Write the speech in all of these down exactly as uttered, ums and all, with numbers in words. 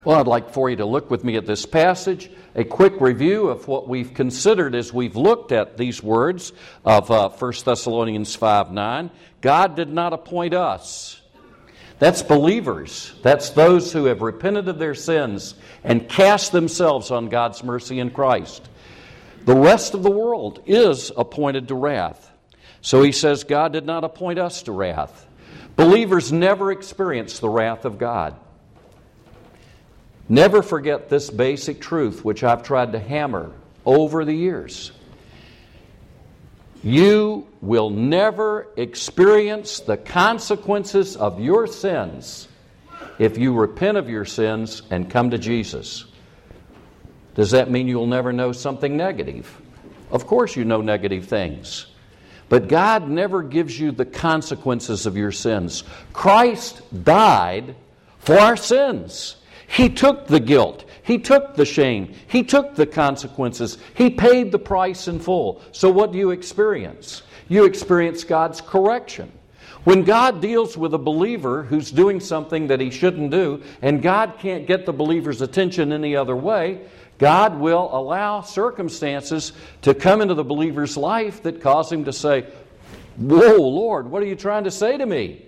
Well, I'd like for you to look with me at this passage, a quick review of what we've considered as we've looked at these words of uh, First Thessalonians five nine. God did not appoint us. That's believers. That's those who have repented of their sins and cast themselves on God's mercy in Christ. The rest of the world is appointed to wrath. So he says God did not appoint us to wrath. Believers never experience the wrath of God. Never forget this basic truth, which I've tried to hammer over the years. You will never experience the consequences of your sins if you repent of your sins and come to Jesus. Does that mean you'll never know something negative? Of course you know negative things. But God never gives you the consequences of your sins. Christ died for our sins. He took the guilt. He took the shame. He took the consequences. He paid the price in full. So what do you experience? You experience God's correction. When God deals with a believer who's doing something that he shouldn't do, and God can't get the believer's attention any other way, God will allow circumstances to come into the believer's life that cause him to say, "Whoa, Lord, what are you trying to say to me?"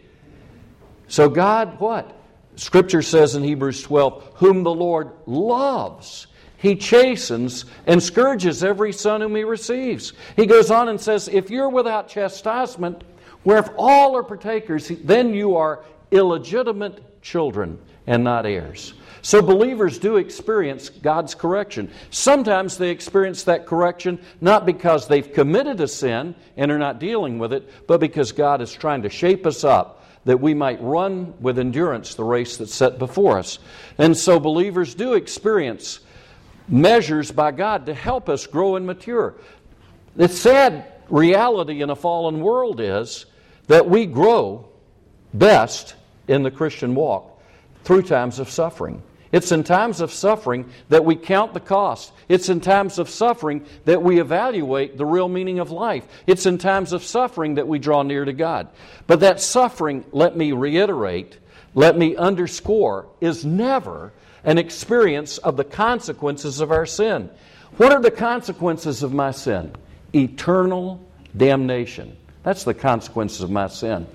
So God, what? Scripture says in Hebrews twelve, whom the Lord loves, He chastens and scourges every son whom He receives. He goes on and says, if you're without chastisement, where if all are partakers, then you are illegitimate children and not heirs. So believers do experience God's correction. Sometimes they experience that correction not because they've committed a sin and are not dealing with it, but because God is trying to shape us up that we might run with endurance the race that's set before us. And so believers do experience measures by God to help us grow and mature. The sad reality in a fallen world is that we grow best in the Christian walk through times of suffering. It's in times of suffering that we count the cost. It's in times of suffering that we evaluate the real meaning of life. It's in times of suffering that we draw near to God. But that suffering, let me reiterate, let me underscore, is never an experience of the consequences of our sin. What are the consequences of my sin? Eternal damnation. That's the consequences of my sin.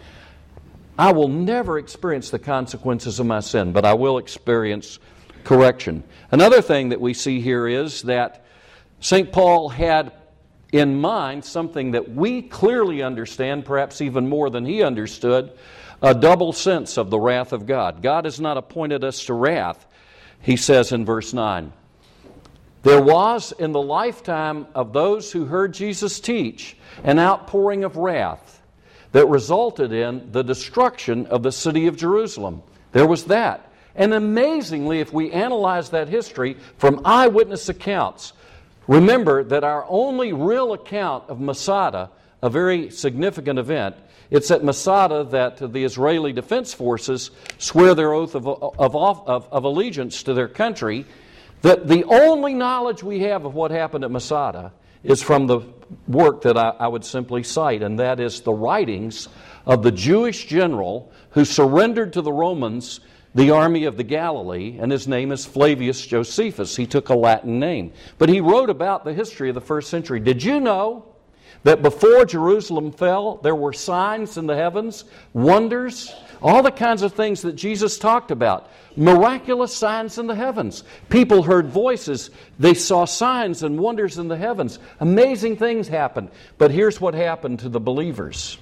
I will never experience the consequences of my sin, but I will experience correction. Another thing that we see here is that Saint Paul had in mind something that we clearly understand, perhaps even more than he understood, a double sense of the wrath of God. God has not appointed us to wrath, he says in verse nine. There was in the lifetime of those who heard Jesus teach an outpouring of wrath that resulted in the destruction of the city of Jerusalem. There was that. And amazingly, if we analyze that history from eyewitness accounts, remember that our only real account of Masada, a very significant event, it's at Masada that the Israeli Defense Forces swear their oath of, of, of, of allegiance to their country, that the only knowledge we have of what happened at Masada is from the work that I, I would simply cite, and that is the writings of the Jewish general who surrendered to the Romans the army of the Galilee, and his name is Flavius Josephus. He took a Latin name. But he wrote about the history of the first century. Did you know that before Jerusalem fell, there were signs in the heavens, wonders, all the kinds of things that Jesus talked about? Miraculous signs in the heavens. People heard voices. They saw signs and wonders in the heavens. Amazing things happened. But here's what happened to the believers.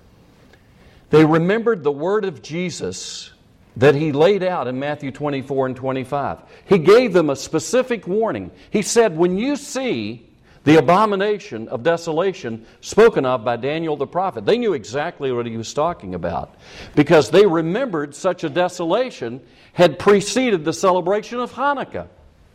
They remembered the word of Jesus that He laid out in Matthew twenty-four and twenty-five. He gave them a specific warning. He said, when you see the abomination of desolation spoken of by Daniel the prophet, they knew exactly what he was talking about, because they remembered such a desolation had preceded the celebration of Hanukkah.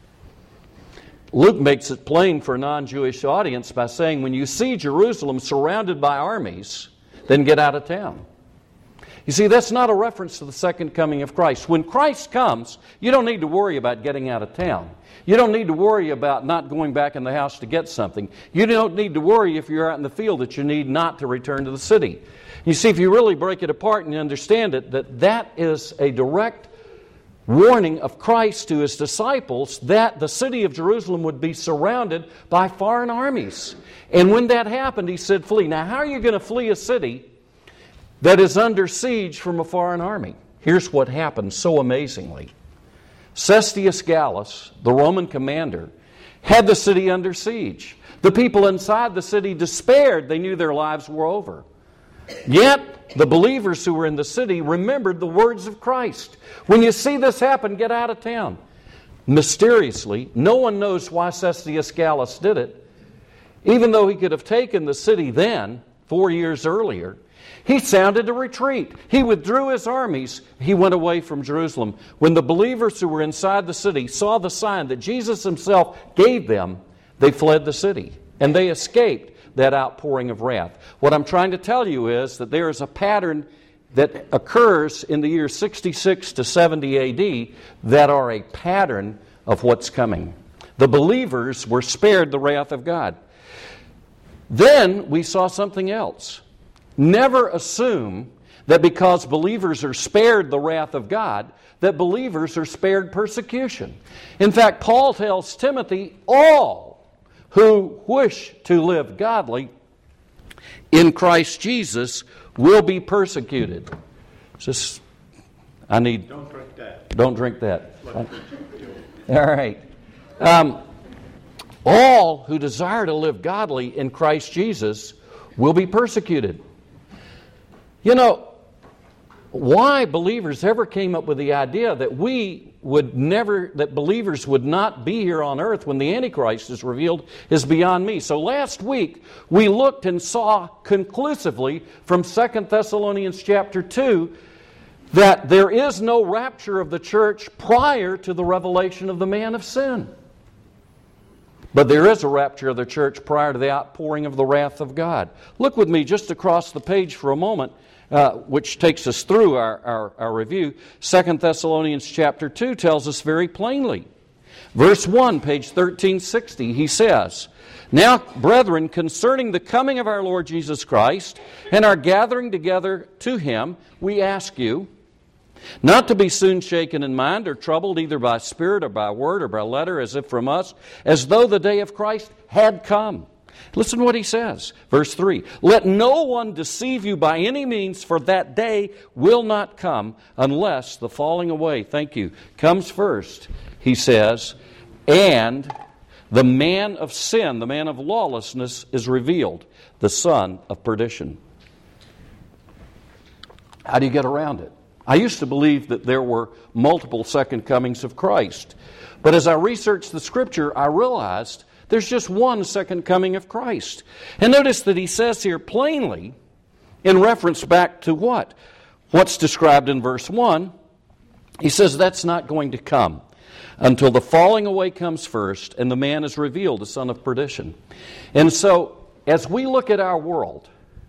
Luke makes it plain for a non-Jewish audience by saying, when you see Jerusalem surrounded by armies, then get out of town. You see, that's not a reference to the second coming of Christ. When Christ comes, you don't need to worry about getting out of town. You don't need to worry about not going back in the house to get something. You don't need to worry if you're out in the field that you need not to return to the city. You see, if you really break it apart and you understand it, that that is a direct warning of Christ to his disciples that the city of Jerusalem would be surrounded by foreign armies. And when that happened, he said, flee. Now, how are you going to flee a city that is under siege from a foreign army? Here's what happened so amazingly. Cestius Gallus, the Roman commander, had the city under siege. The people inside the city despaired. They knew their lives were over. Yet, the believers who were in the city remembered the words of Christ. When you see this happen, get out of town. Mysteriously, no one knows why Cestius Gallus did it. Even though he could have taken the city then, four years earlier, he sounded a retreat. He withdrew his armies. He went away from Jerusalem. When the believers who were inside the city saw the sign that Jesus himself gave them, they fled the city, and they escaped that outpouring of wrath. What I'm trying to tell you is that there is a pattern that occurs in the years sixty-six to seventy A D that are a pattern of what's coming. The believers were spared the wrath of God. Then we saw something else. Never assume that because believers are spared the wrath of God, that believers are spared persecution. In fact, Paul tells Timothy, all who wish to live godly in Christ Jesus will be persecuted. Just, I need... Don't drink that. Don't drink that. All right. Um, all who desire to live godly in Christ Jesus will be persecuted. You know, why believers ever came up with the idea that we would never, that believers would not be here on earth when the Antichrist is revealed is beyond me. So last week we looked and saw conclusively from Second Thessalonians chapter two that there is no rapture of the church prior to the revelation of the man of sin. But there is a rapture of the church prior to the outpouring of the wrath of God. Look with me just across the page for a moment, uh, which takes us through our, our, our review. Second Thessalonians chapter two tells us very plainly. Verse one, page thirteen sixty, he says, "Now, brethren, concerning the coming of our Lord Jesus Christ and our gathering together to Him, we ask you, not to be soon shaken in mind or troubled either by spirit or by word or by letter as if from us, as though the day of Christ had come." Listen to what he says. Verse three, "Let no one deceive you by any means, for that day will not come unless the falling away," thank you, "comes first," he says, "and the man of sin," the man of lawlessness, "is revealed, the son of perdition." How do you get around it? I used to believe that there were multiple second comings of Christ. But as I researched the Scripture, I realized there's just one second coming of Christ. And notice that he says here plainly, in reference back to what? What's described in verse one. He says that's not going to come until the falling away comes first and the man is revealed, the son of perdition. And so, as we look at our world,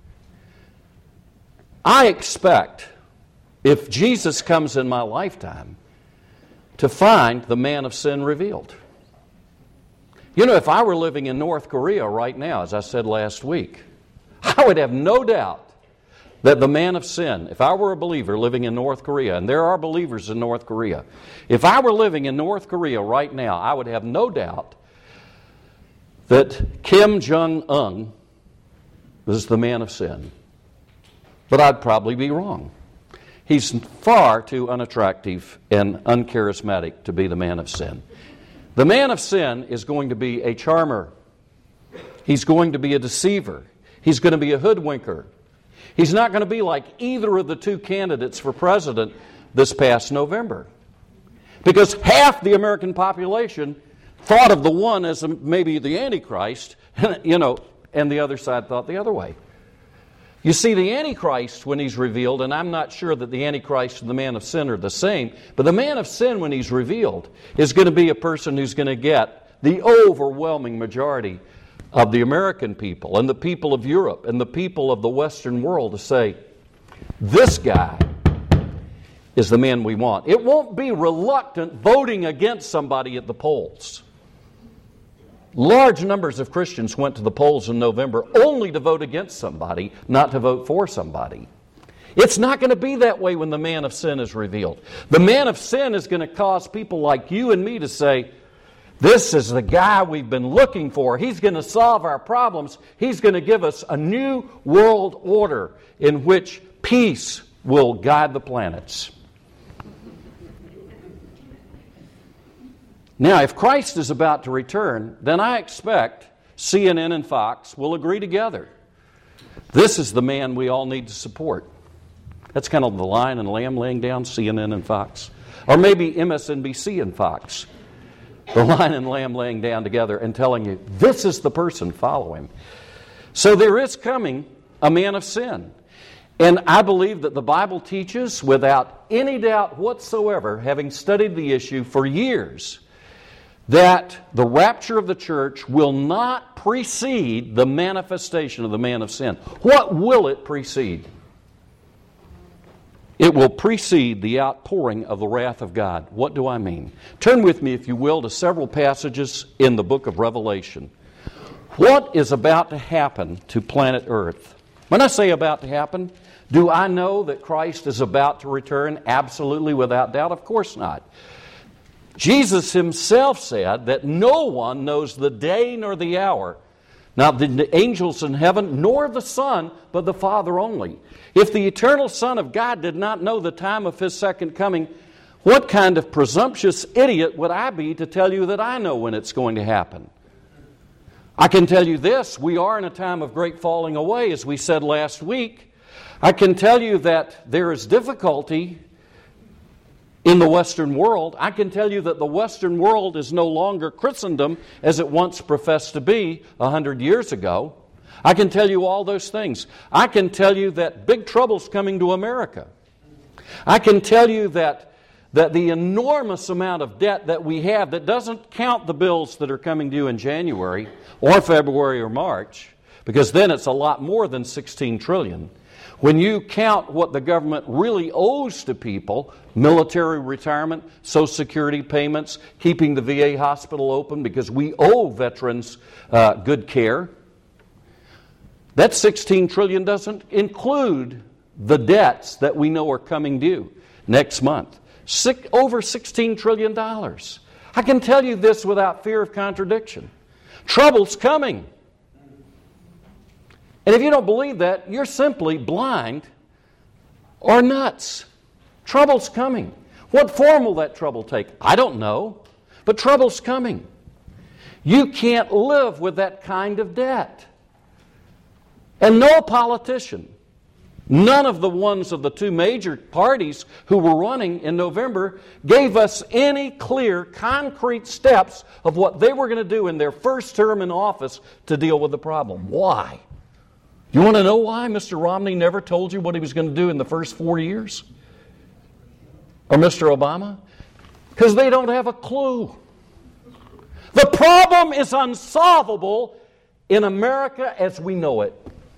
I expect, if Jesus comes in my lifetime, to find the man of sin revealed. You know, if I were living in North Korea right now, as I said last week, I would have no doubt that the man of sin, if I were a believer living in North Korea, and there are believers in North Korea, if I were living in North Korea right now, I would have no doubt that Kim Jong-un was the man of sin. But I'd probably be wrong. He's far too unattractive and uncharismatic to be the man of sin. The man of sin is going to be a charmer. He's going to be a deceiver. He's going to be a hoodwinker. He's not going to be like either of the two candidates for president this past November. Because half the American population thought of the one as maybe the Antichrist, you know, and the other side thought the other way. You see, the Antichrist, when he's revealed, and I'm not sure that the Antichrist and the man of sin are the same, but the man of sin, when he's revealed, is going to be a person who's going to get the overwhelming majority of the American people and the people of Europe and the people of the Western world to say, this guy is the man we want. It won't be reluctant voting against somebody at the polls. Large numbers of Christians went to the polls in November only to vote against somebody, not to vote for somebody. It's not going to be that way when the man of sin is revealed. The man of sin is going to cause people like you and me to say, this is the guy we've been looking for. He's going to solve our problems. He's going to give us a new world order in which peace will guide the planets. Now, if Christ is about to return, then I expect C N N and Fox will agree together. This is the man we all need to support. That's kind of the lion and lamb laying down, C N N and Fox. Or maybe M S N B C and Fox. The lion and lamb laying down together and telling you, this is the person, follow him. So there is coming a man of sin. And I believe that the Bible teaches, without any doubt whatsoever, having studied the issue for years, that the rapture of the church will not precede the manifestation of the man of sin. What will it precede? It will precede the outpouring of the wrath of God. What do I mean? Turn with me, if you will, to several passages in the book of Revelation. What is about to happen to planet Earth? When I say about to happen, do I know that Christ is about to return? Absolutely, without doubt? Of course not. Jesus himself said that no one knows the day nor the hour, not the angels in heaven, nor the Son, but the Father only. If the eternal Son of God did not know the time of His second coming, what kind of presumptuous idiot would I be to tell you that I know when it's going to happen? I can tell you this, we are in a time of great falling away, as we said last week. I can tell you that there is difficulty in the Western world. I can tell you that the Western world is no longer Christendom as it once professed to be a hundred years ago. I can tell you all those things. I can tell you that big trouble's coming to America. I can tell you that, that the enormous amount of debt that we have, that doesn't count the bills that are coming due in January or February or March, because then it's a lot more than sixteen trillion dollars. When you count what the government really owes to people, military retirement, Social Security payments, keeping the V A hospital open because we owe veterans uh, good care, that sixteen trillion dollars doesn't include the debts that we know are coming due next month. Six, over sixteen trillion dollars. I can tell you this without fear of contradiction. Trouble's coming. And if you don't believe that, you're simply blind or nuts. Trouble's coming. What form will that trouble take? I don't know. But trouble's coming. You can't live with that kind of debt. And no politician, none of the ones of the two major parties who were running in November gave us any clear, concrete steps of what they were going to do in their first term in office to deal with the problem. Why? You want to know why Mister Romney never told you what he was going to do in the first four years? Or Mister Obama? Because they don't have a clue. The problem is unsolvable in America as we know it.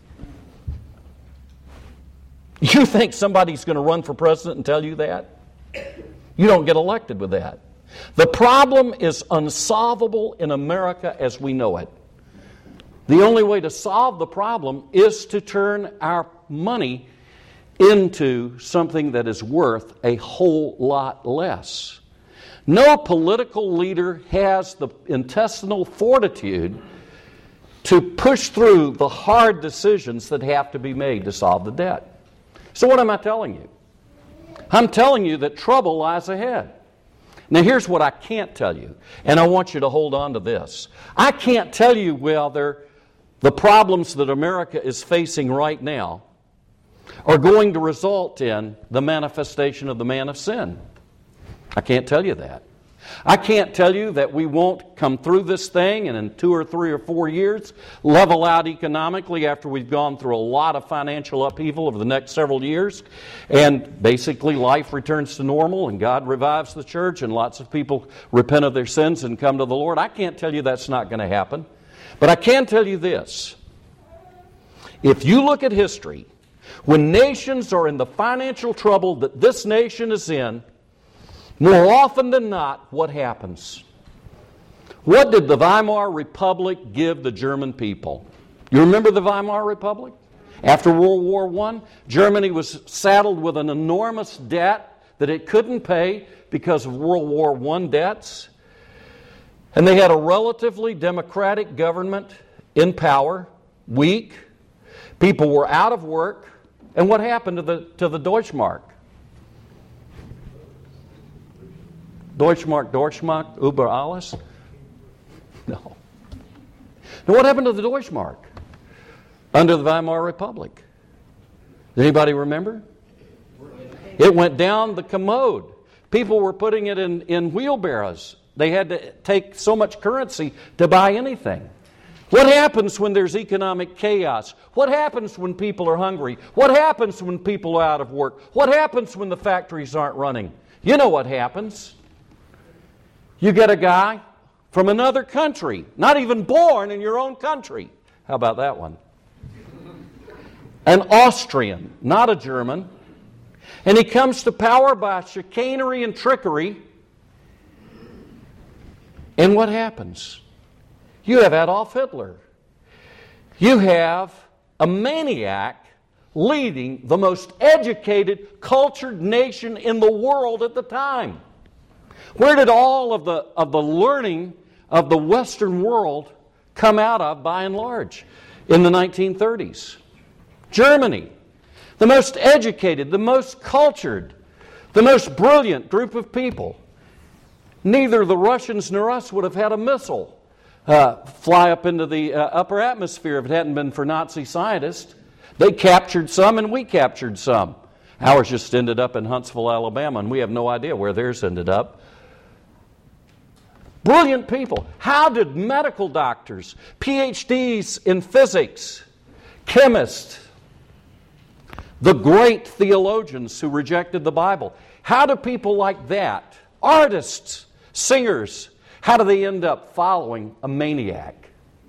You think somebody's going to run for president and tell you that? You don't get elected with that. The problem is unsolvable in America as we know it. The only way to solve the problem is to turn our money into something that is worth a whole lot less. No political leader has the intestinal fortitude to push through the hard decisions that have to be made to solve the debt. So what am I telling you? I'm telling you that trouble lies ahead. Now here's what I can't tell you, and I want you to hold on to this. I can't tell you whether the problems that America is facing right now are going to result in the manifestation of the man of sin. I can't tell you that. I can't tell you that we won't come through this thing and in two or three or four years level out economically after we've gone through a lot of financial upheaval over the next several years, and basically life returns to normal and God revives the church and lots of people repent of their sins and come to the Lord. I can't tell you that's not going to happen. But I can tell you this. If you look at history, when nations are in the financial trouble that this nation is in, more often than not, what happens? What did the Weimar Republic give the German people? You remember the Weimar Republic? After World War One, Germany was saddled with an enormous debt that it couldn't pay because of World War One debts. And they had a relatively democratic government in power, weak. People were out of work. And what happened to the, to the Deutschmark? Deutschmark, Deutschmark, über alles? No. Now what happened to the Deutschmark under the Weimar Republic? Does anybody remember? It went down the commode. People were putting it in, in wheelbarrows. They had to take so much currency to buy anything. What happens when there's economic chaos? What happens when people are hungry? What happens when people are out of work? What happens when the factories aren't running? You know what happens. You get a guy from another country, not even born in your own country. How about that one? An Austrian, not a German. And he comes to power by chicanery and trickery. And what happens? You have Adolf Hitler. You have a maniac leading the most educated, cultured nation in the world at the time. Where did all of the, of the learning of the Western world come out of, by and large, in the nineteen thirties? Germany. The most educated, the most cultured, the most brilliant group of people. Neither the Russians nor us would have had a missile uh, fly up into the uh, upper atmosphere if it hadn't been for Nazi scientists. They captured some and we captured some. Ours just ended up in Huntsville, Alabama, and we have no idea where theirs ended up. Brilliant people. How did medical doctors, P H Ds in physics, chemists, the great theologians who rejected the Bible, how do people like that, artists, singers, how do they end up following a maniac?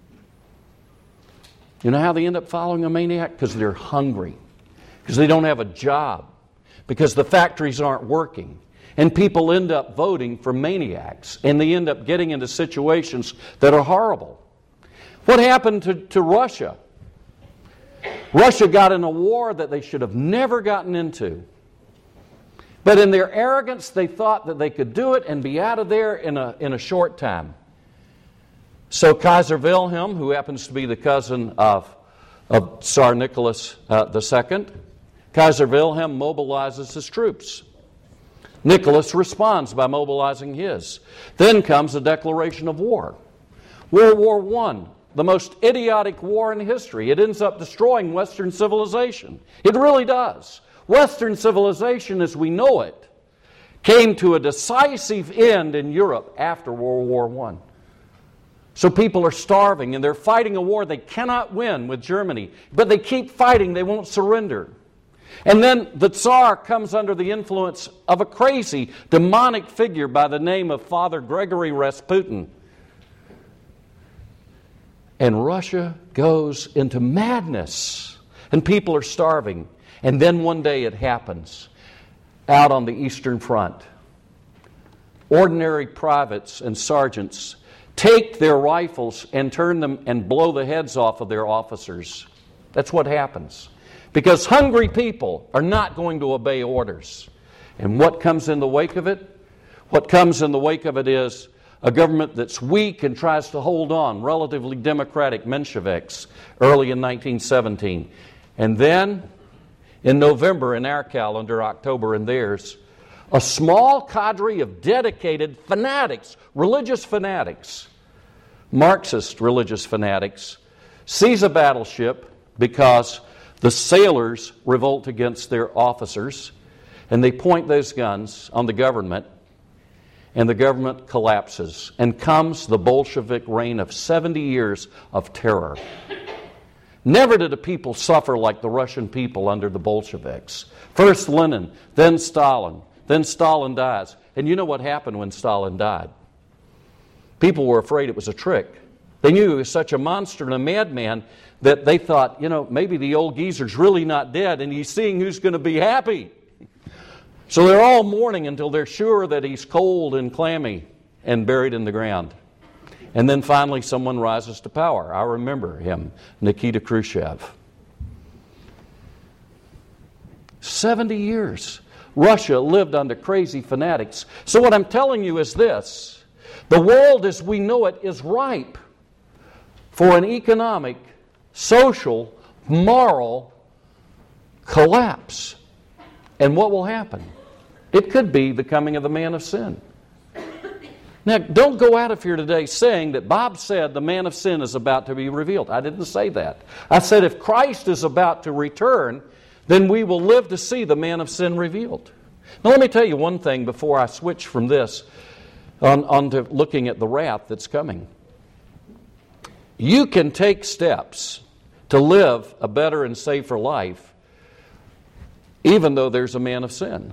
You know how they end up following a maniac? Because they're hungry. Because they don't have a job. Because the factories aren't working. And people end up voting for maniacs. And they end up getting into situations that are horrible. What happened to, to Russia? Russia got in a war that they should have never gotten into. But in their arrogance, they thought that they could do it and be out of there in a, in a short time. So Kaiser Wilhelm, who happens to be the cousin of, of Tsar Nicholas uh, the Second, Kaiser Wilhelm mobilizes his troops. Nicholas responds by mobilizing his. Then comes a declaration of war. World War One, the most idiotic war in history. It ends up destroying Western civilization. It really does. Western civilization as we know it came to a decisive end in Europe after World War One. So people are starving and they're fighting a war they cannot win with Germany. But they keep fighting, they won't surrender. And then the Tsar comes under the influence of a crazy, demonic figure by the name of Father Gregory Rasputin. And Russia goes into madness. And people are starving. And then one day it happens out on the Eastern Front. Ordinary privates and sergeants take their rifles and turn them and blow the heads off of their officers. That's what happens. Because hungry people are not going to obey orders. And what comes in the wake of it? What comes in the wake of it is a government that's weak and tries to hold on, relatively democratic Mensheviks, early in nineteen seventeen. And then, in November in our calendar, October in theirs, a small cadre of dedicated fanatics, religious fanatics, Marxist religious fanatics, seize a battleship because the sailors revolt against their officers, and they point those guns on the government, and the government collapses, and comes the Bolshevik reign of seventy years of terror. Never did a people suffer like the Russian people under the Bolsheviks. First Lenin, then Stalin, then Stalin dies. And you know what happened when Stalin died? People were afraid it was a trick. They knew he was such a monster and a madman that they thought, you know, maybe the old geezer's really not dead and he's seeing who's going to be happy. So they're all mourning until they're sure that he's cold and clammy and buried in the ground. And then finally someone rises to power. I remember him, Nikita Khrushchev. seventy years. Russia lived under crazy fanatics. So what I'm telling you is this. The world as we know it is ripe for an economic, social, moral collapse. And what will happen? It could be the coming of the man of sin. Now, don't go out of here today saying that Bob said the man of sin is about to be revealed. I didn't say that. I said if Christ is about to return, then we will live to see the man of sin revealed. Now let me tell you one thing before I switch from this on, on to looking at the wrath that's coming. You can take steps to live a better and safer life even though there's a man of sin.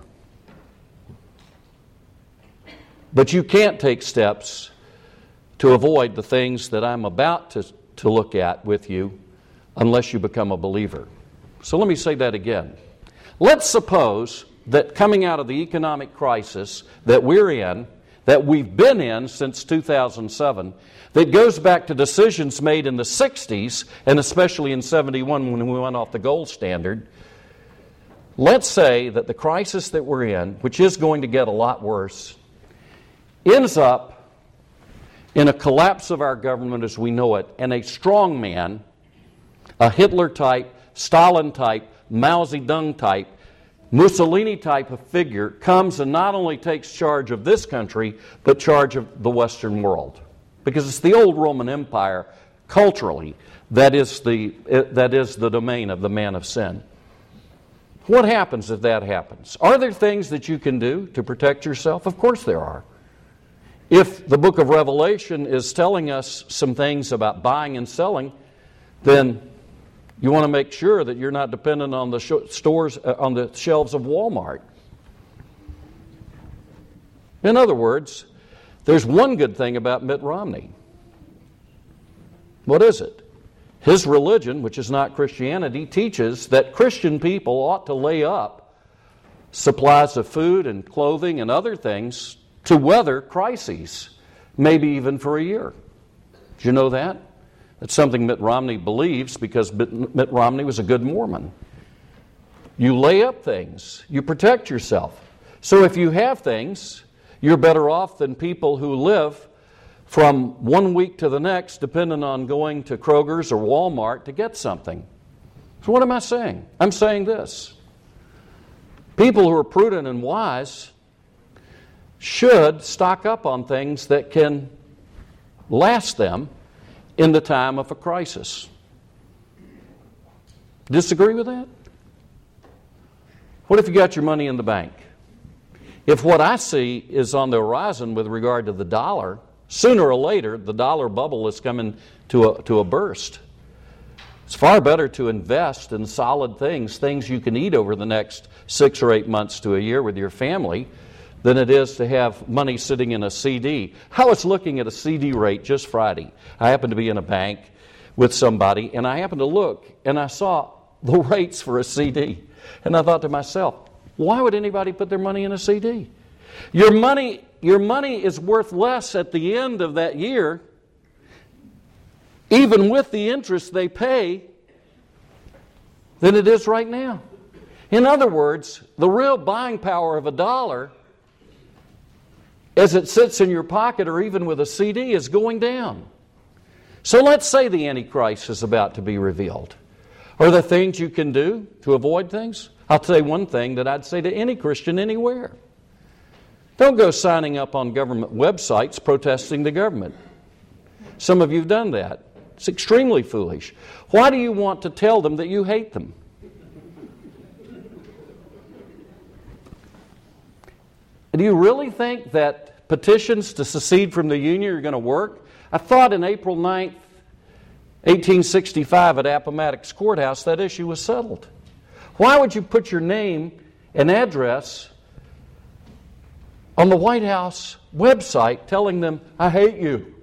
But you can't take steps to avoid the things that I'm about to, to look at with you unless you become a believer. So let me say that again. Let's suppose that coming out of the economic crisis that we're in, that we've been in since two thousand seven, that goes back to decisions made in the sixties, and especially in seventy-one when we went off the gold standard. Let's say that the crisis that we're in, which is going to get a lot worse, ends up in a collapse of our government as we know it, and a strong man, a Hitler type, Stalin type, Mao Zedong type, Mussolini type of figure comes and not only takes charge of this country, but charge of the Western world. Because it's the old Roman Empire, culturally, that is the, that is the domain of the man of sin. What happens if that happens? Are there things that you can do to protect yourself? Of course there are. If the book of Revelation is telling us some things about buying and selling, then you want to make sure that you're not dependent on the sh- stores, uh, on the shelves of Walmart. In other words, there's one good thing about Mitt Romney. What is it? His religion, which is not Christianity, teaches that Christian people ought to lay up supplies of food and clothing and other things to weather crises, maybe even for a year. Did you know that? That's something Mitt Romney believes because Mitt Romney was a good Mormon. You lay up things. You protect yourself. So if you have things, you're better off than people who live from one week to the next depending on going to Kroger's or Walmart to get something. So what am I saying? I'm saying this. People who are prudent and wise should stock up on things that can last them in the time of a crisis. Disagree with that? What if you got your money in the bank? If what I see is on the horizon with regard to the dollar, sooner or later the dollar bubble is coming to a, to a burst. It's far better to invest in solid things, things you can eat over the next six or eight months to a year with your family, than it is to have money sitting in a C D. I was looking at a C D rate just Friday. I happened to be in a bank with somebody, and I happened to look, and I saw the rates for a C D. And I thought to myself, why would anybody put their money in a C D? Your money, your money is worth less at the end of that year, even with the interest they pay, than it is right now. In other words, the real buying power of a dollar as it sits in your pocket or even with a C D is going down. So let's say the Antichrist is about to be revealed. Are there things you can do to avoid things? I'll say one thing that I'd say to any Christian anywhere. Don't go signing up on government websites protesting the government. Some of you have done that. It's extremely foolish. Why do you want to tell them that you hate them? Do you really think that petitions to secede from the Union are going to work? I thought in April ninth, eighteen sixty-five at Appomattox Courthouse that issue was settled. Why would you put your name and address on the White House website telling them, I hate you?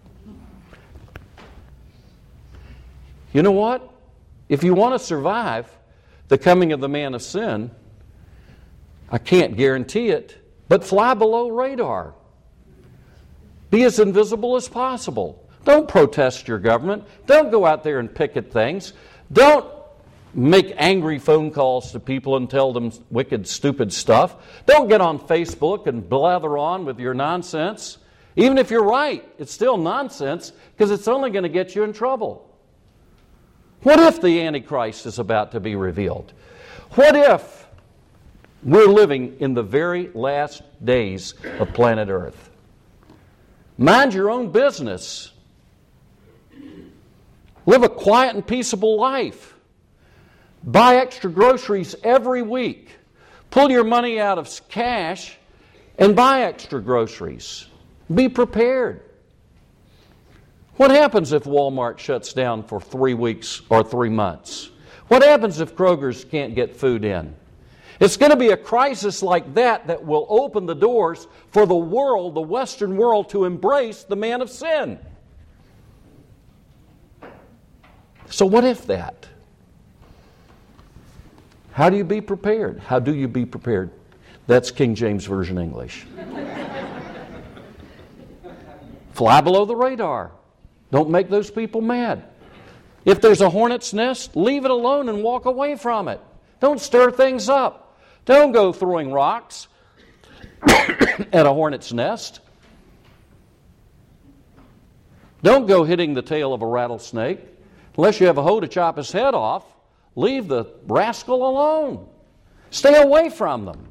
You know what? If you want to survive the coming of the man of sin, I can't guarantee it, but fly below radar. Be as invisible as possible. Don't protest your government. Don't go out there and picket things. Don't make angry phone calls to people and tell them wicked, stupid stuff. Don't get on Facebook and blather on with your nonsense. Even if you're right, it's still nonsense because it's only going to get you in trouble. What if the Antichrist is about to be revealed? What if we're living in the very last days of planet Earth? Mind your own business. Live a quiet and peaceable life. Buy extra groceries every week. Pull your money out of cash and buy extra groceries. Be prepared. What happens if Walmart shuts down for three weeks or three months? What happens if Kroger's can't get food in? It's going to be a crisis like that that will open the doors for the world, the Western world, to embrace the man of sin. So what if that? How do you be prepared? How do you be prepared? That's King James Version English. Fly below the radar. Don't make those people mad. If there's a hornet's nest, leave it alone and walk away from it. Don't stir things up. Don't go throwing rocks at a hornet's nest. Don't go hitting the tail of a rattlesnake. Unless you have a hoe to chop his head off, leave the rascal alone. Stay away from them.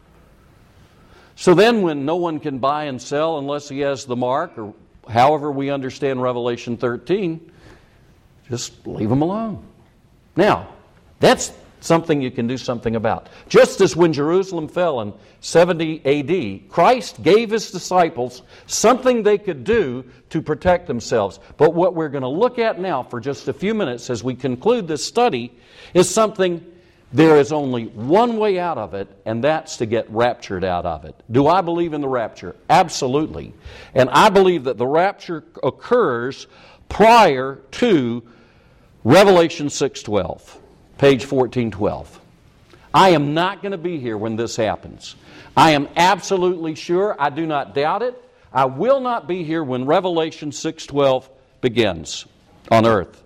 So then when no one can buy and sell unless he has the mark, or however we understand Revelation thirteen, just leave them alone. Now, that's something you can do something about. Just as when Jerusalem fell in seventy A D, Christ gave His disciples something they could do to protect themselves. But what we're going to look at now for just a few minutes as we conclude this study is something, there is only one way out of it, and that's to get raptured out of it. Do I believe in the rapture? Absolutely. And I believe that the rapture occurs prior to Revelation six twelve. Page fourteen twelve. I am not going to be here when this happens. I am absolutely sure, I do not doubt it, I will not be here when Revelation six twelve begins on earth.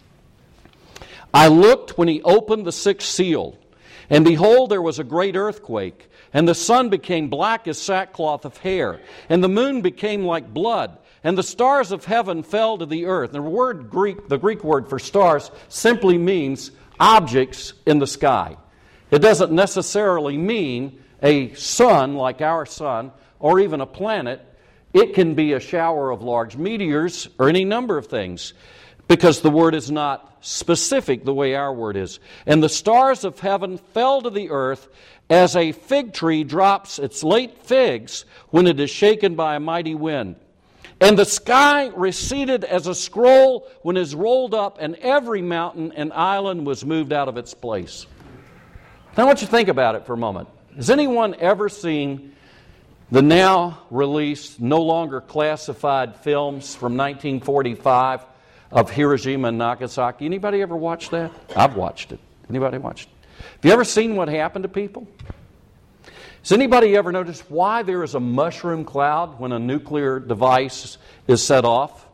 I looked when He opened the sixth seal, and behold, there was a great earthquake, and the sun became black as sackcloth of hair, and the moon became like blood, and the stars of heaven fell to the earth. And the word Greek, the Greek word for stars simply means objects in the sky. It doesn't necessarily mean a sun like our sun or even a planet. It can be a shower of large meteors or any number of things because the word is not specific the way our word is. And the stars of heaven fell to the earth as a fig tree drops its late figs when it is shaken by a mighty wind. And the sky receded as a scroll when it is rolled up, and every mountain and island was moved out of its place. Now I want you to think about it for a moment. Has anyone ever seen the now released, no longer classified films from nineteen forty-five of Hiroshima and Nagasaki? Anybody ever watched that? I've watched it. Anybody watched it? Have you ever seen what happened to people? Has anybody ever noticed why there is a mushroom cloud when a nuclear device is set off?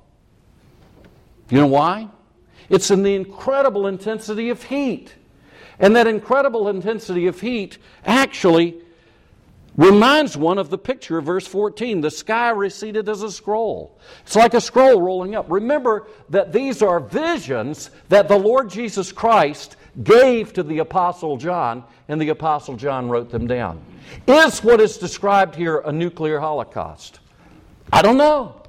You know why? It's in the incredible intensity of heat. And that incredible intensity of heat actually reminds one of the picture of verse fourteen. The sky receded as a scroll. It's like a scroll rolling up. Remember that these are visions that the Lord Jesus Christ gave to the Apostle John, and the Apostle John wrote them down. Is what is described here a nuclear holocaust? I don't know.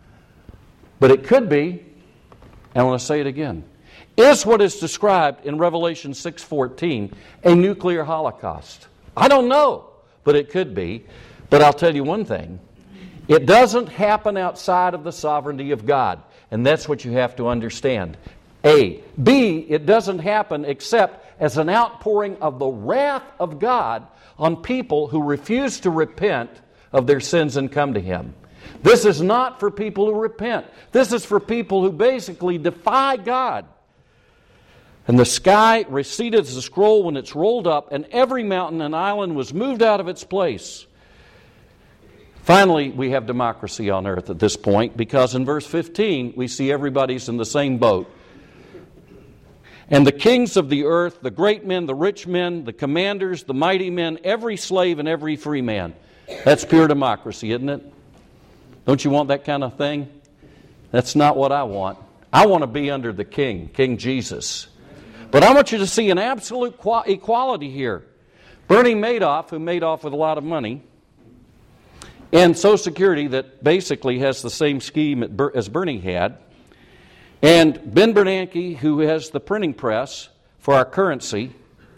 But it could be, and I want to say it again. Is what is described in Revelation six fourteen a nuclear holocaust? I don't know, but it could be. But I'll tell you one thing. It doesn't happen outside of the sovereignty of God, and that's what you have to understand. A. B, it doesn't happen except as an outpouring of the wrath of God on people who refuse to repent of their sins and come to Him. This is not for people who repent. This is for people who basically defy God. And the sky receded as a scroll when it's rolled up, and every mountain and island was moved out of its place. Finally, we have democracy on earth at this point, because in verse fifteen, we see everybody's in the same boat. And the kings of the earth, the great men, the rich men, the commanders, the mighty men, every slave and every free man. That's pure democracy, isn't it? Don't you want that kind of thing? That's not what I want. I want to be under the King, King Jesus. But I want you to see an absolute equality here. Bernie Madoff, who made off with a lot of money, and Social Security that basically has the same scheme as Bernie had, and Ben Bernanke, who has the printing press for our currency,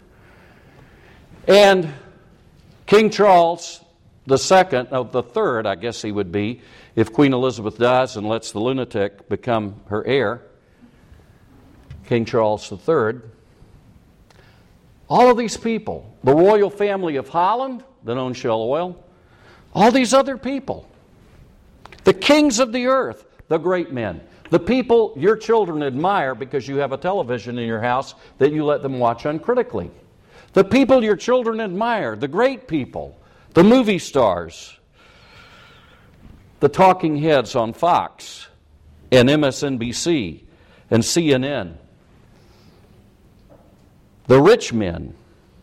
and King Charles the second, no, the third, I guess he would be, if Queen Elizabeth dies and lets the lunatic become her heir, King Charles the third. All of these people, the royal family of Holland that owns Shell Oil, all these other people, the kings of the earth, the great men, the people your children admire because you have a television in your house that you let them watch uncritically. The people your children admire, the great people, the movie stars, the talking heads on Fox and M S N B C and C N N, the rich men,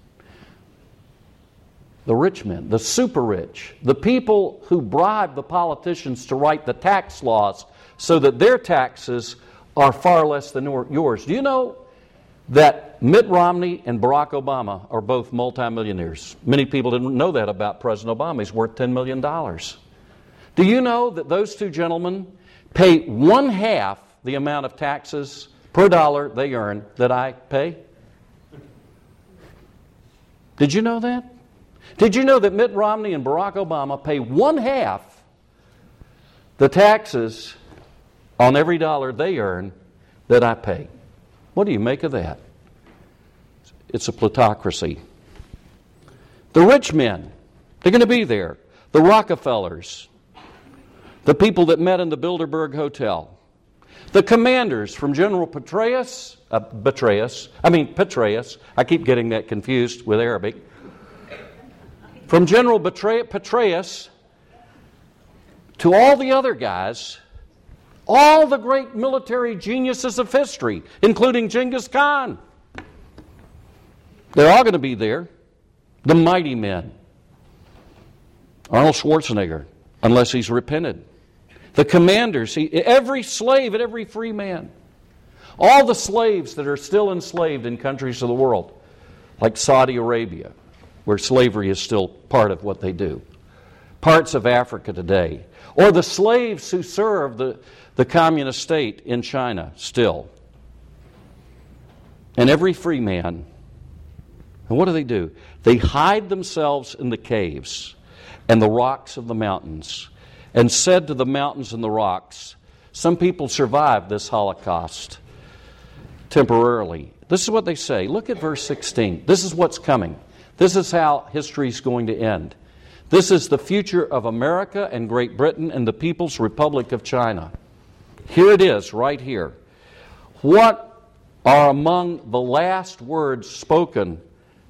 the rich men, the super rich, the people who bribe the politicians to write the tax laws so that their taxes are far less than yours. Do you know that Mitt Romney and Barack Obama are both multimillionaires? Many people didn't know that about President Obama. He's worth ten million dollars. Do you know that those two gentlemen pay one half the amount of taxes per dollar they earn that I pay? Did you know that? Did you know that Mitt Romney and Barack Obama pay one half the taxes on every dollar they earn that I pay? What do you make of that? It's a plutocracy. The rich men, they're going to be there. The Rockefellers, the people that met in the Bilderberg Hotel, the commanders from General Petraeus, uh, Petraeus, I mean Petraeus, I keep getting that confused with Arabic, from General Petraeus to all the other guys, all the great military geniuses of history, including Genghis Khan. They're all going to be there. The mighty men. Arnold Schwarzenegger, unless he's repented. The commanders, he, every slave and every free man. All the slaves that are still enslaved in countries of the world, like Saudi Arabia, where slavery is still part of what they do. Parts of Africa today. Or the slaves who serve the, the communist state in China still. And every free man. And what do they do? They hide themselves in the caves and the rocks of the mountains, and said to the mountains and the rocks, some people survived this Holocaust temporarily. This is what they say. Look at verse sixteen. This is what's coming. This is how history is going to end. This is the future of America and Great Britain and the People's Republic of China. Here it is, right here. What are among the last words spoken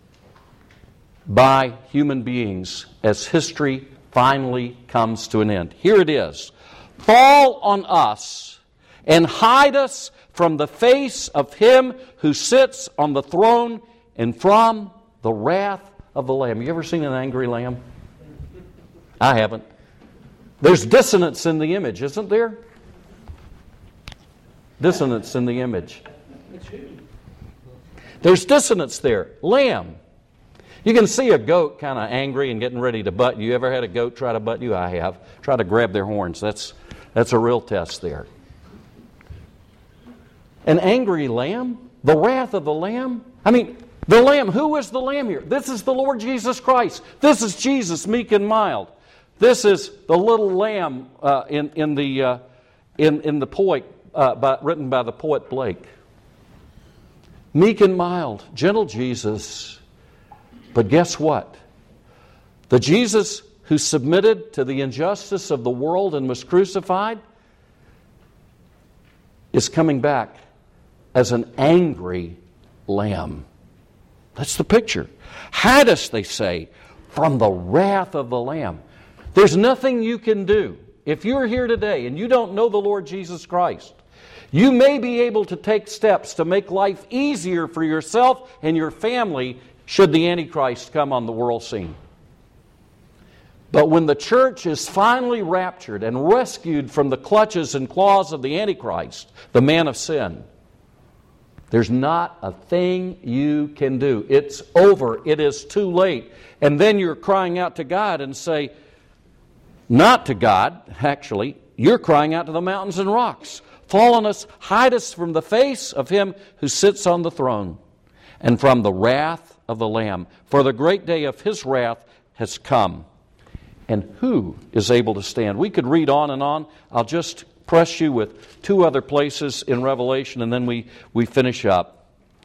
by human beings as history finally comes to an end? Here it is. Fall on us and hide us from the face of him who sits on the throne and from the wrath of the Lamb. You ever seen an angry lamb? I haven't. There's dissonance in the image, isn't there? Dissonance in the image. There's dissonance there. Lamb. You can see a goat kind of angry and getting ready to butt you. You ever had a goat try to butt you? I have. Try to grab their horns. That's, that's a real test there. An angry lamb? The wrath of the Lamb? I mean, the Lamb. Who is the Lamb here? This is the Lord Jesus Christ. This is Jesus, meek and mild. This is the little lamb uh, in, in, the, uh, in, in the poet, uh, by, written by the poet Blake. Meek and mild, gentle Jesus. But guess what? The Jesus who submitted to the injustice of the world and was crucified is coming back as an angry lamb. That's the picture. Hide us, they say, from the wrath of the Lamb. There's nothing you can do. If you're here today and you don't know the Lord Jesus Christ, You may be able to take steps to make life easier for yourself and your family should the Antichrist come on the world scene. But when the church is finally raptured and rescued from the clutches and claws of the Antichrist, the man of sin, there's not a thing you can do. It's over. It is too late. And then you're crying out to God and say, not to God, actually, you're crying out to the mountains and rocks. Fall on us, hide us from the face of Him who sits on the throne, and from the wrath of the Lamb. For the great day of His wrath has come. And who is able to stand? We could read on and on. I'll just press you with two other places in Revelation, and then we, we finish up.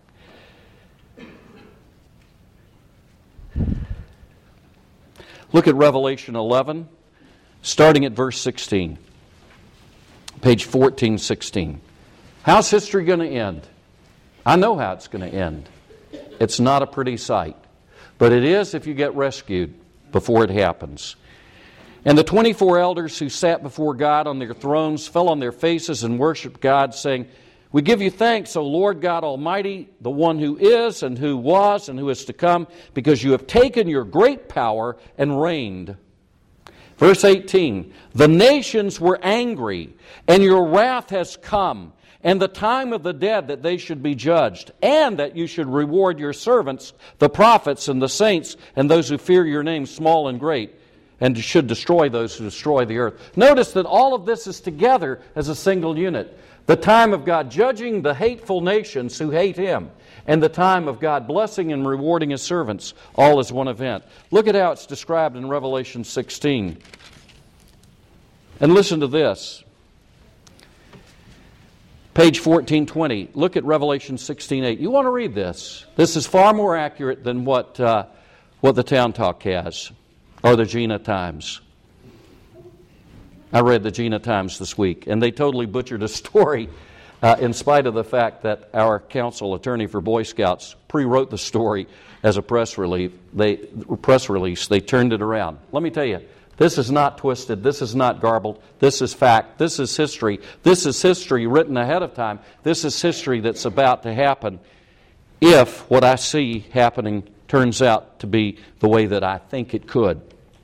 Look at Revelation eleven, starting at verse sixteen. Page fourteen sixteen. How's history going to end? I know how it's going to end. It's not a pretty sight. But it is if you get rescued before it happens. And the twenty-four elders who sat before God on their thrones fell on their faces and worshiped God, saying, We give you thanks, O Lord God Almighty, the one who is and who was and who is to come, because you have taken your great power and reigned. Verse eighteen, The nations were angry, and your wrath has come, and the time of the dead that they should be judged, and that you should reward your servants, the prophets and the saints, and those who fear your name, small and great, and should destroy those who destroy the earth. Notice that all of this is together as a single unit. The time of God judging the hateful nations who hate Him, and the time of God blessing and rewarding His servants, all as one event. Look at how it's described in Revelation sixteen. And listen to this. Page fourteen twenty. Look at Revelation sixteen eight. You want to read this. This is far more accurate than what, uh, what the Town Talk has, or the Gina Times. I read the Gina Times this week, and they totally butchered a story uh, in spite of the fact that our council attorney for Boy Scouts pre-wrote the story as a press release. They, press release. They turned it around. Let me tell you, this is not twisted. This is not garbled. This is fact. This is history. This is history written ahead of time. This is history that's about to happen if what I see happening turns out to be the way that I think it could.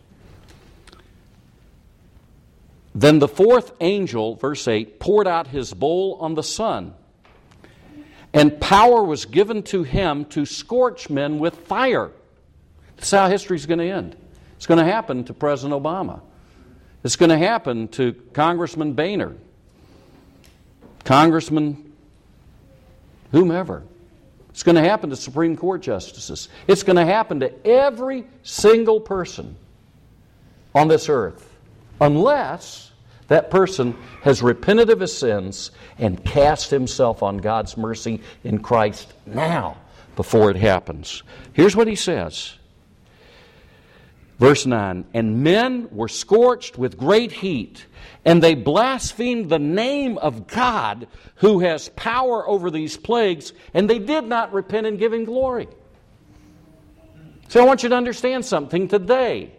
Then the fourth angel, verse eight, poured out his bowl on the sun, and power was given to him to scorch men with fire. That's how history's going to end. It's going to happen to President Obama. It's going to happen to Congressman Boehner, Congressman whomever. It's going to happen to Supreme Court justices. It's going to happen to every single person on this earth, unless that person has repented of his sins and cast himself on God's mercy in Christ now, before it happens. Here's what he says. Verse nine, And men were scorched with great heat, and they blasphemed the name of God, who has power over these plagues, and they did not repent and give Him glory. So I want you to understand something today.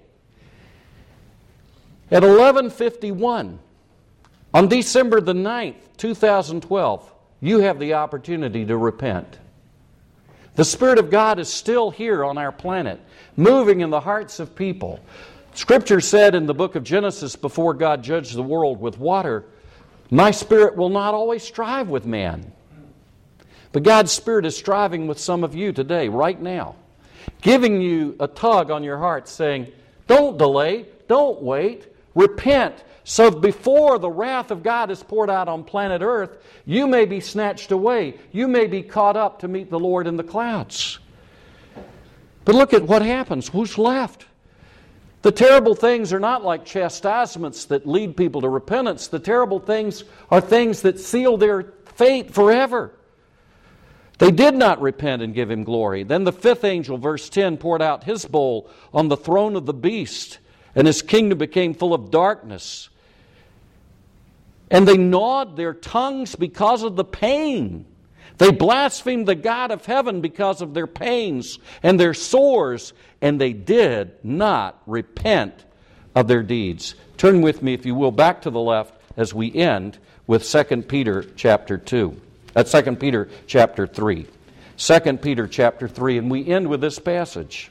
At eleven fifty-one, on December the ninth, two thousand twelve, you have the opportunity to repent. The Spirit of God is still here on our planet, moving in the hearts of people. Scripture said in the book of Genesis, before God judged the world with water, My Spirit will not always strive with man. But God's Spirit is striving with some of you today, right now, giving you a tug on your heart, saying, don't delay, don't wait, repent, so before the wrath of God is poured out on planet Earth, you may be snatched away. You may be caught up to meet the Lord in the clouds. But look at what happens. Who's left? The terrible things are not like chastisements that lead people to repentance. The terrible things are things that seal their fate forever. They did not repent and give Him glory. Then the fifth angel, verse ten, poured out his bowl on the throne of the beast, and his kingdom became full of darkness. And they gnawed their tongues because of the pain. They blasphemed the God of heaven because of their pains and their sores, and they did not repent of their deeds. Turn with me, if you will, back to the left as we end with Second Peter chapter two. That's Second Peter chapter three. Second Peter chapter three, and we end with this passage.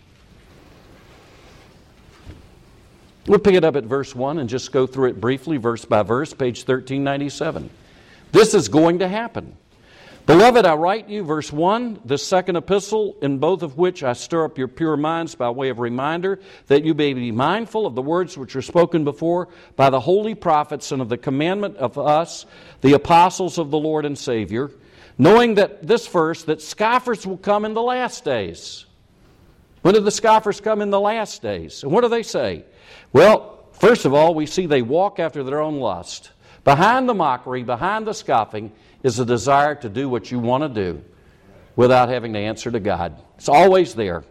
We'll pick it up at verse one and just go through it briefly, verse by verse, page thirteen ninety-seven. This is going to happen. Beloved, I write you, verse one, this second epistle, in both of which I stir up your pure minds by way of reminder, that you may be mindful of the words which were spoken before by the holy prophets, and of the commandment of us, the apostles of the Lord and Savior, knowing that this verse, that scoffers will come in the last days. When do the scoffers come in the last days? And what do they say? Well, first of all, we see they walk after their own lust. Behind the mockery, behind the scoffing, is a desire to do what you want to do without having to answer to God. It's always there.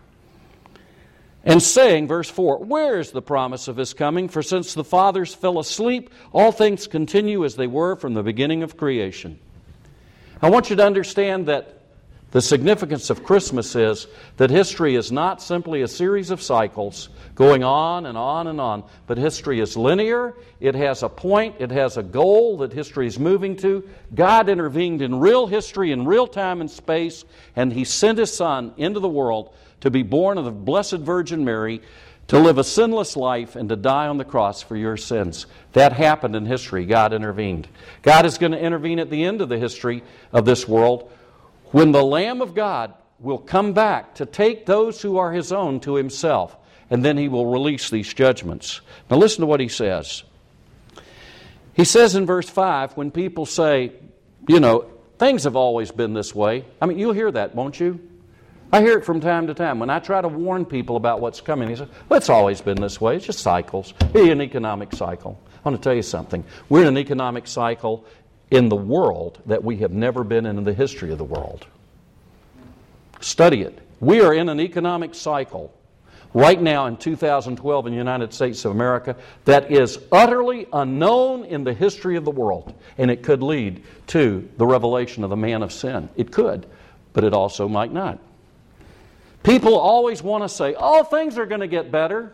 And saying, verse four, where is the promise of His coming? For since the fathers fell asleep, all things continue as they were from the beginning of creation. I want you to understand that the significance of Christmas is that history is not simply a series of cycles going on and on and on, but history is linear. It has a point. It has a goal that history is moving to. God intervened in real history, in real time and space, and He sent His Son into the world to be born of the Blessed Virgin Mary, to live a sinless life, and to die on the cross for your sins. That happened in history. God intervened. God is going to intervene at the end of the history of this world, when the Lamb of God will come back to take those who are His own to Himself, and then He will release these judgments. Now listen to what He says. He says in verse five, when people say, you know, things have always been this way. I mean, you'll hear that, won't you? I hear it from time to time. When I try to warn people about what's coming, he says, well, it's always been this way. It's just cycles. It's an economic cycle. I want to tell you something. We're in an economic cycle in the world that we have never been in in the history of the world. Study it. We are in an economic cycle right now in two thousand twelve in the United States of America that is utterly unknown in the history of the world. And it could lead to the revelation of the man of sin. It could, but it also might not. People always want to say, oh, things are going to get better.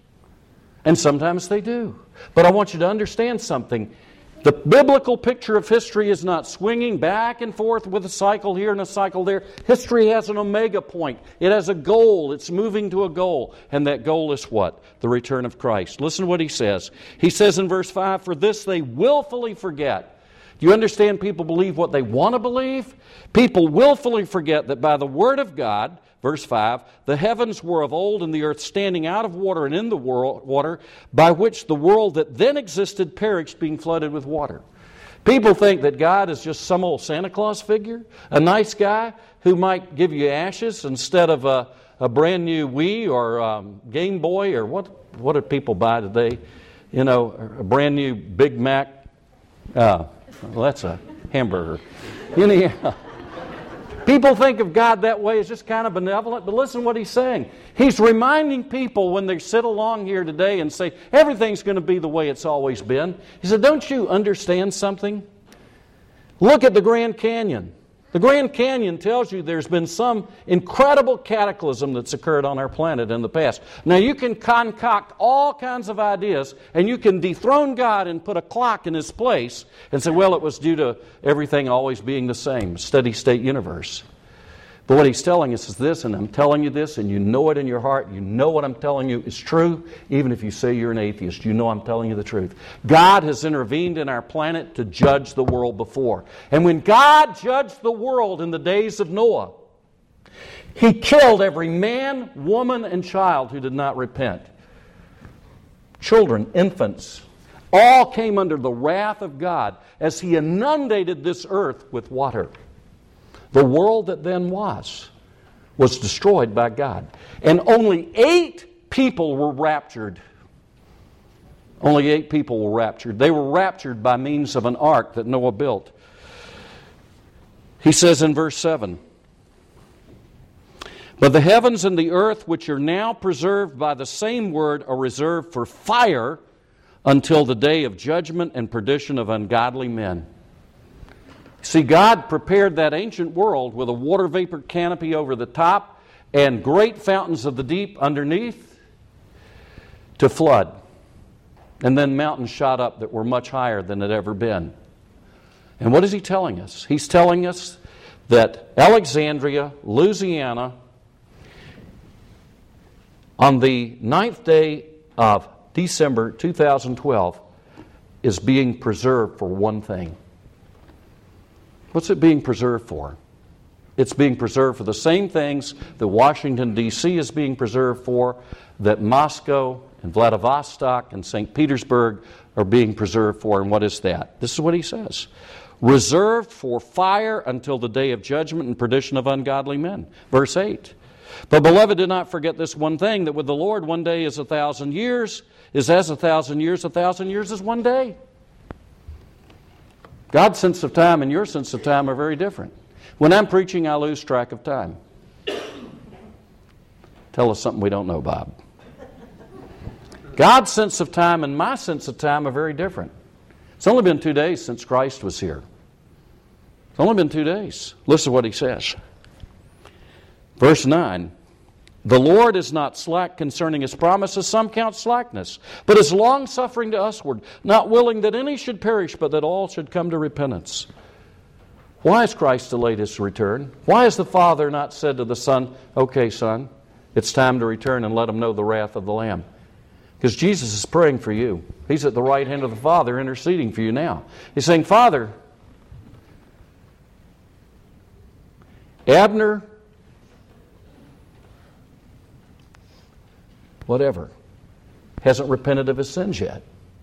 And sometimes they do. But I want you to understand something. The biblical picture of history is not swinging back and forth with a cycle here and a cycle there. History has an omega point. It has a goal. It's moving to a goal. And that goal is what? The return of Christ. Listen to what he says. He says in verse five, for this they willfully forget. Do you understand people believe what they want to believe? People willfully forget that by the Word of God, verse five, the heavens were of old and the earth standing out of water and in the world, water, by which the world that then existed perished, being flooded with water. People think that God is just some old Santa Claus figure, a nice guy who might give you ashes instead of a, a brand new Wii or um, Game Boy, or what, what do people buy today? You know, a brand new Big Mac. Uh, well, that's a hamburger. Anyhow. People think of God that way as just kind of benevolent, but listen to what he's saying. He's reminding people when they sit along here today and say, everything's going to be the way it's always been. He said, don't you understand something? Look at the Grand Canyon. The Grand Canyon tells you there's been some incredible cataclysm that's occurred on our planet in the past. Now you can concoct all kinds of ideas, and you can dethrone God and put a clock in His place and say, well, it was due to everything always being the same, steady state universe. But what he's telling us is this, and I'm telling you this, and you know it in your heart. You know what I'm telling you is true. Even if you say you're an atheist, you know I'm telling you the truth. God has intervened in our planet to judge the world before. And when God judged the world in the days of Noah, He killed every man, woman, and child who did not repent. Children, infants, all came under the wrath of God as He inundated this earth with water. The world that then was, was destroyed by God. And only eight people were raptured. Only eight people were raptured. They were raptured by means of an ark that Noah built. He says in verse seven, but the heavens and the earth, which are now preserved by the same word, are reserved for fire until the day of judgment and perdition of ungodly men. See, God prepared that ancient world with a water vapor canopy over the top and great fountains of the deep underneath to flood. And then mountains shot up that were much higher than had ever been. And what is he telling us? He's telling us that Alexandria, Louisiana, on the ninth day of December two thousand twelve, is being preserved for one thing. What's it being preserved for? It's being preserved for the same things that Washington, D C is being preserved for, that Moscow and Vladivostok and Saint Petersburg are being preserved for. And what is that? This is what he says. Reserved for fire until the day of judgment and perdition of ungodly men. Verse eight. But, beloved, do not forget this one thing, that with the Lord one day is a thousand years, is as a thousand years, a thousand years is one day. God's sense of time and your sense of time are very different. When I'm preaching, I lose track of time. Tell us something we don't know, Bob. God's sense of time and my sense of time are very different. It's only been two days since Christ was here. It's only been two days. Listen to what he says. Verse nine, the Lord is not slack concerning his promises, some count slackness, but is long-suffering to usward, not willing that any should perish, but that all should come to repentance. Why has Christ delayed his return? Why has the Father not said to the Son, okay, Son, it's time to return, and let him know the wrath of the Lamb? Because Jesus is praying for you. He's at the right hand of the Father interceding for you now. He's saying, Father, Abner, whatever, hasn't repented of his sins yet.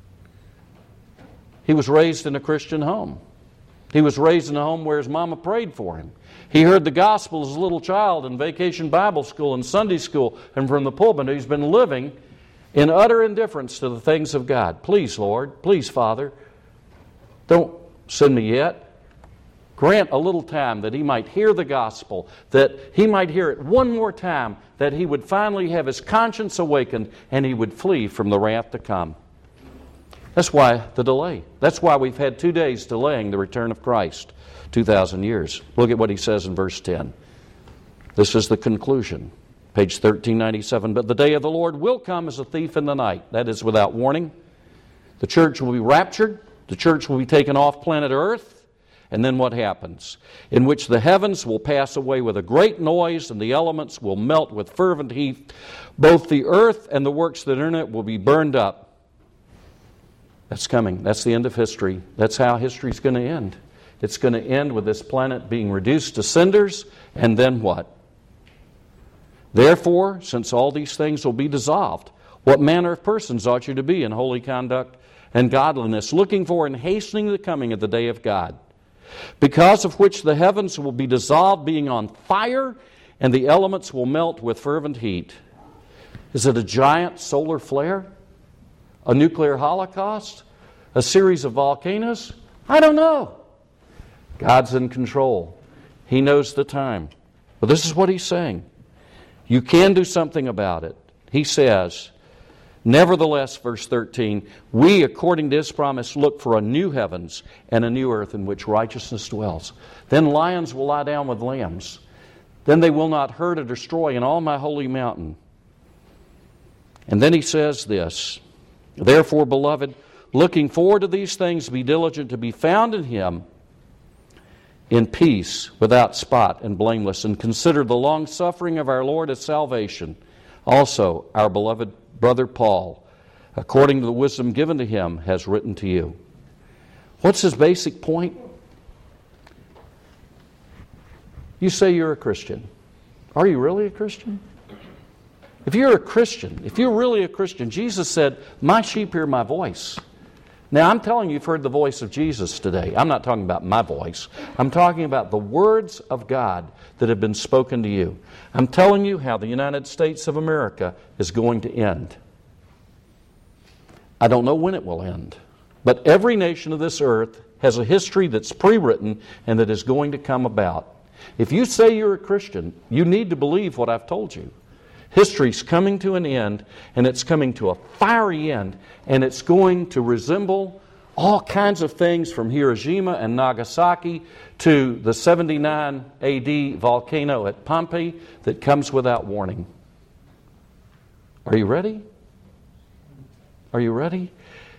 He was raised in a Christian home. He was raised in a home where his mama prayed for him. He heard the gospel as a little child in vacation Bible school and Sunday school and from the pulpit. He's been living in utter indifference to the things of God. Please, Lord, please, Father, don't send me yet. Grant a little time that he might hear the gospel, that he might hear it one more time, that he would finally have his conscience awakened and he would flee from the wrath to come. That's why the delay. That's why we've had two days delaying the return of Christ, two thousand years. Look at what he says in verse ten. This is the conclusion. Page thirteen ninety-seven. But the day of the Lord will come as a thief in the night. That is without warning. The church will be raptured. The church will be taken off planet Earth. And then what happens? In which the heavens will pass away with a great noise, and the elements will melt with fervent heat. Both the earth and the works that are in it will be burned up. That's coming. That's the end of history. That's how history's going to end. It's going to end with this planet being reduced to cinders, and then what? Therefore, since all these things will be dissolved, what manner of persons ought you to be in holy conduct and godliness, looking for and hastening the coming of the day of God? Because of which the heavens will be dissolved, being on fire, and the elements will melt with fervent heat. Is it a giant solar flare? A nuclear holocaust? A series of volcanoes? I don't know. God's in control. He knows the time. But this is what he's saying. You can do something about it. He says, nevertheless, verse thirteen, we, according to his promise, look for a new heavens and a new earth in which righteousness dwells. Then lions will lie down with lambs. Then they will not hurt or destroy in all my holy mountain. And then he says this, therefore, beloved, looking forward to these things, be diligent to be found in him, in peace, without spot and blameless, and consider the long suffering of our Lord as salvation. Also, our beloved brother Paul, according to the wisdom given to him, has written to you. What's his basic point? You say you're a Christian. Are you really a Christian? If you're a Christian, if you're really a Christian, Jesus said, my sheep hear my voice. Now, I'm telling you, you've heard the voice of Jesus today. I'm not talking about my voice. I'm talking about the words of God that have been spoken to you. I'm telling you how the United States of America is going to end. I don't know when it will end. But every nation of this earth has a history that's pre-written and that is going to come about. If you say you're a Christian, you need to believe what I've told you. History's coming to an end, and it's coming to a fiery end, and it's going to resemble all kinds of things from Hiroshima and Nagasaki to the seventy-nine A D volcano at Pompeii that comes without warning. Are you ready? Are you ready?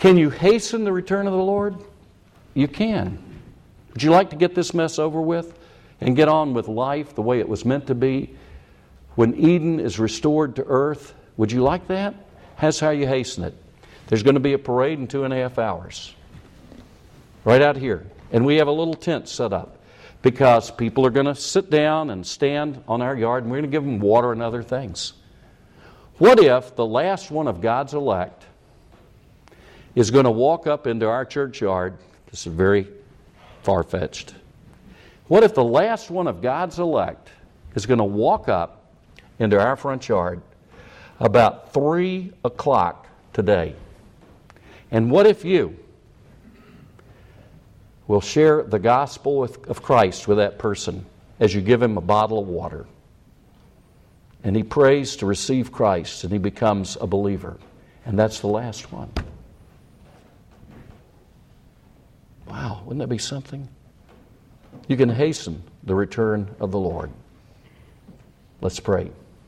Can you hasten the return of the Lord? You can. Would you like to get this mess over with and get on with life the way it was meant to be? When Eden is restored to earth, would you like that? That's how you hasten it. There's going to be a parade in two and a half hours. Right out here. And we have a little tent set up because people are going to sit down and stand on our yard and we're going to give them water and other things. What if the last one of God's elect is going to walk up into our churchyard? This is very far-fetched. What if the last one of God's elect is going to walk up into our front yard about three o'clock today? And what if you will share the gospel with, of Christ with that person as you give him a bottle of water? And he prays to receive Christ and he becomes a believer. And that's the last one. Wow, wouldn't that be something? You can hasten the return of the Lord. Let's pray.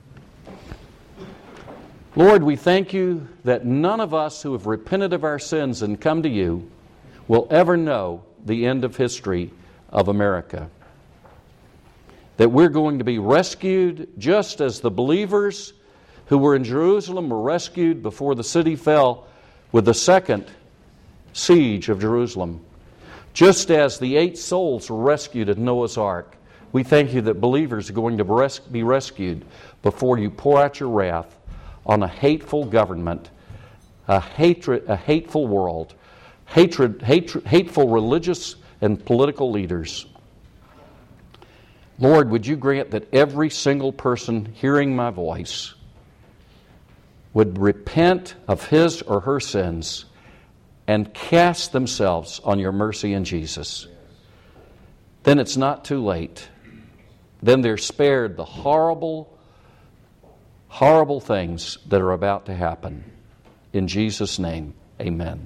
Lord, we thank you that none of us who have repented of our sins and come to you will ever know the end of history of America. That we're going to be rescued just as the believers who were in Jerusalem were rescued before the city fell with the second siege of Jerusalem. Just as the eight souls were rescued at Noah's Ark, we thank you that believers are going to res- be rescued before you pour out your wrath on a hateful government, a hatred, a hateful world, hatred, hatred, hateful religious and political leaders. Lord, would you grant that every single person hearing my voice would repent of his or her sins and cast themselves on your mercy in Jesus. Then it's not too late. Then they're spared the horrible, horrible things that are about to happen. In Jesus' name, amen.